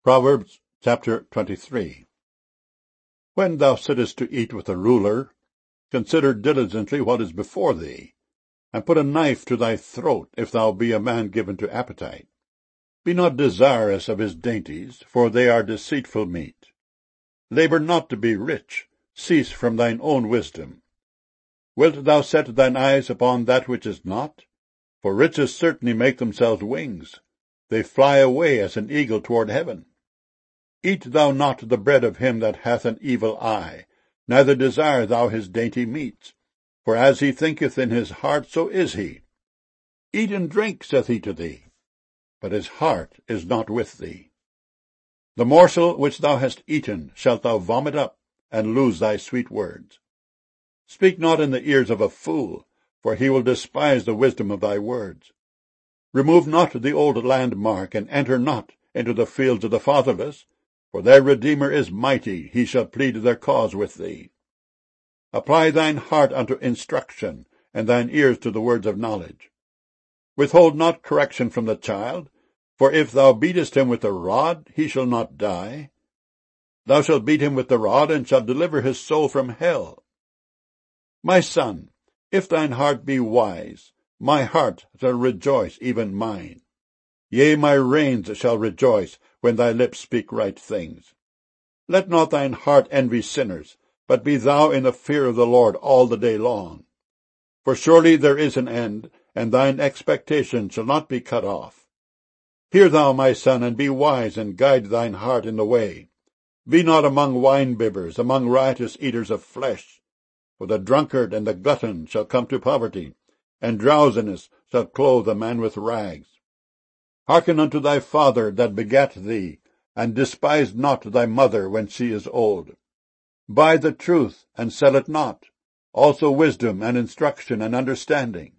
Proverbs chapter 23. When thou sittest to eat with a ruler, consider diligently what is before thee, and put a knife to thy throat, if thou be a man given to appetite. Be not desirous of his dainties, for they are deceitful meat. Labor not to be rich, cease from thine own wisdom. Wilt thou set thine eyes upon that which is not? For riches certainly make themselves wings. They fly away as an eagle toward heaven. Eat thou not the bread of him that hath an evil eye, neither desire thou his dainty meats. For as he thinketh in his heart, so is he. Eat and drink, saith he to thee, but his heart is not with thee. The morsel which thou hast eaten shalt thou vomit up, and lose thy sweet words. Speak not in the ears of a fool, for he will despise the wisdom of thy words. Remove not the old landmark, and enter not into the fields of the fatherless, for their Redeemer is mighty, he shall plead their cause with thee. Apply thine heart unto instruction, and thine ears to the words of knowledge. Withhold not correction from the child, for if thou beatest him with the rod, he shall not die. Thou shalt beat him with the rod, and shalt deliver his soul from hell. My son, if thine heart be wise, my heart shall rejoice, even mine. Yea, my reins shall rejoice, when thy lips speak right things. Let not thine heart envy sinners, but be thou in the fear of the Lord all the day long. For surely there is an end, and thine expectation shall not be cut off. Hear thou, my son, and be wise, and guide thine heart in the way. Be not among wine-bibbers, among riotous eaters of flesh. For the drunkard and the glutton shall come to poverty, and drowsiness shall clothe a man with rags. Hearken unto thy father that begat thee, and despise not thy mother when she is old. Buy the truth, and sell it not, also wisdom and instruction and understanding.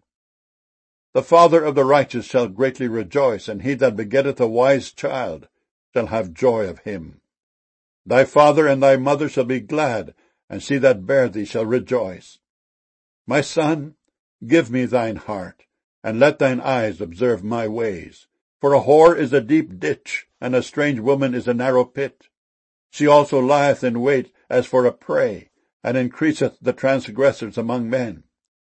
The father of the righteous shall greatly rejoice, and he that begetteth a wise child shall have joy of him. Thy father and thy mother shall be glad, and she that bare thee shall rejoice. My son, give me thine heart, and let thine eyes observe my ways. For a whore is a deep ditch, and a strange woman is a narrow pit. She also lieth in wait as for a prey, and increaseth the transgressors among men.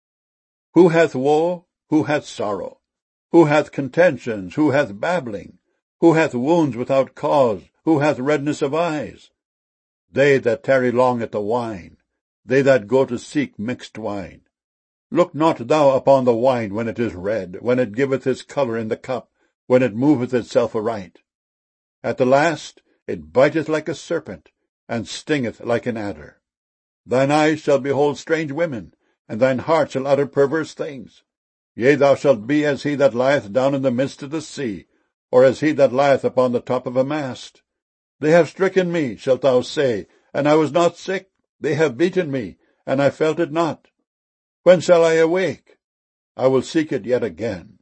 Who hath woe? Who hath sorrow? Who hath contentions? Who hath babbling? Who hath wounds without cause? Who hath redness of eyes? They that tarry long at the wine, they that go to seek mixed wine. Look not thou upon the wine when it is red, when it giveth its colour in the cup, when it moveth itself aright. At the last it biteth like a serpent, and stingeth like an adder. Thine eyes shall behold strange women, and thine heart shall utter perverse things. Yea, thou shalt be as he that lieth down in the midst of the sea, or as he that lieth upon the top of a mast. They have stricken me, shalt thou say, and I was not sick. They have beaten me, and I felt it not. When shall I awake? I will seek it yet again.